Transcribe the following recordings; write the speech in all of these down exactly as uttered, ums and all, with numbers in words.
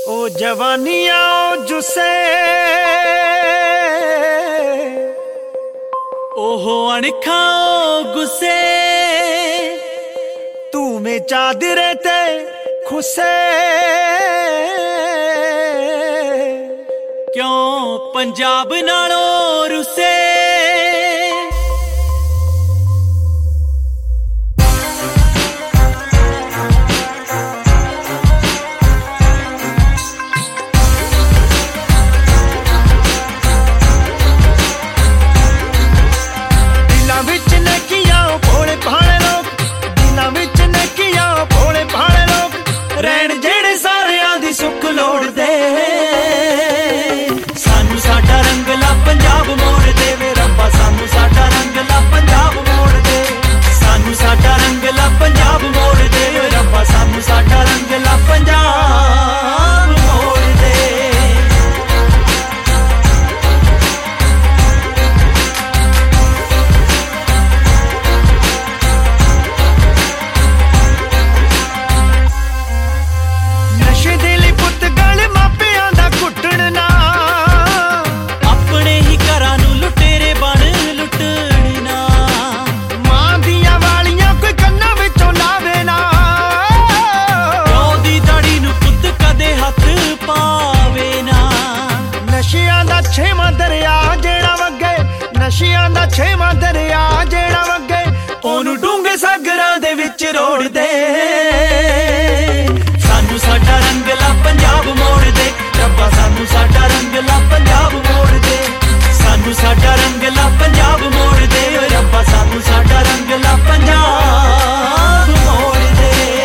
ओ जवानिया ओ जुसे ओहो अणखा गुस्से तू में चादरे ते खुसे क्यों पंजाब नालों रुसे सुख लोड़ दे सानू साडा रंगला पंजाब मोड़ दे वे रब्बा सानू साडा रंगला पंजाब मोड़ दे सानू साडा रंगला पंजाब मोड़ दे वे रब्बा सानू साडा रंगला पंजाब मोड़ दे नशे दे छेवां दरिया जेड़ा वगे नशियां दा छेवां दरिया जेड़ा वगे ओनू डूंगे सागरां दे विच रोड़ दे सानू साडा रंगला पंजाब मोड़ दे रब्बा सानू साडा रंगला पंजाब मोड़ दे सानू साडा रंगला पंजाब मोड़ दे रब्बा सानू साडा रंगला पंजाब मोड़ दे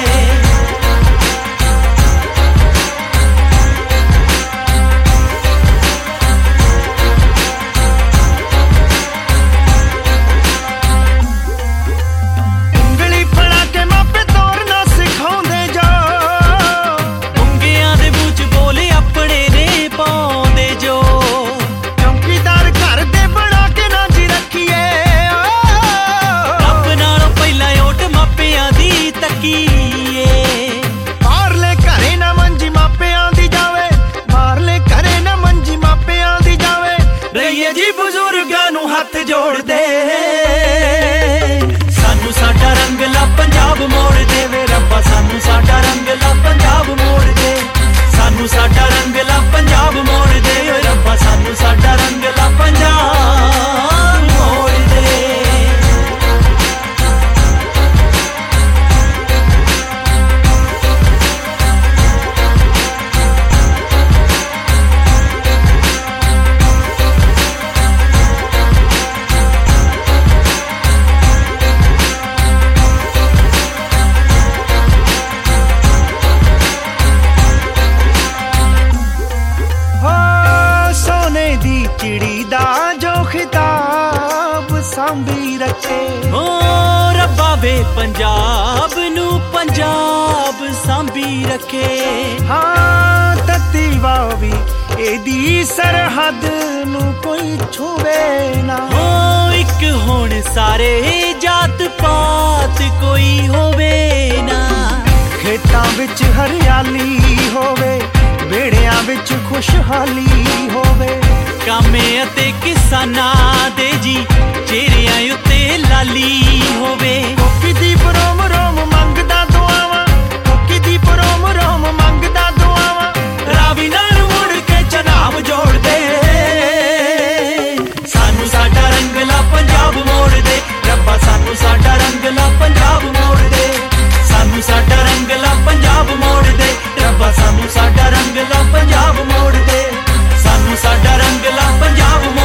हथ जोड़ दे सानू साडा रंगला पंजाब मोड़ दे वे रब्बा सानू साडा रंगला पंजाब मोड़ दे सानू साडा रंगला पंजाब मोड़ दे रब्बा सानू साडा रंगला पंजाब मोड़ दे चिड़ी दा जो खिताब सांभी रखे ओ रब्बा वे पंजाब नू पंजाब सांभी रखे हाँ तत्ती वावी एदी सरहद नू कोई छुवे ना ओ एक होण सारे जात पात कोई होवे ना खेतां विच हरियाली होवे बेड़ियां विच खुशहाली होवे कामे अते किसानां दे जी चेहरियां उत्ते लाली होवे कोकी दी रोम रोम मंगदा दुआवां कोकी दी रोम रोम मंगदा दुआवां रावी नाल मुड़ के जनाब जोड़ दे सानू साडा रंगला पंजाब मोड़ दे रब्बा सानू साडा रंगला पंजाब मोड़ दे सानू साडा रंगला पंजाब मोड़ दे रब्बा सानू साडा रंगला पंजाब मोड़ दे सानू साडा रंगला पंजाब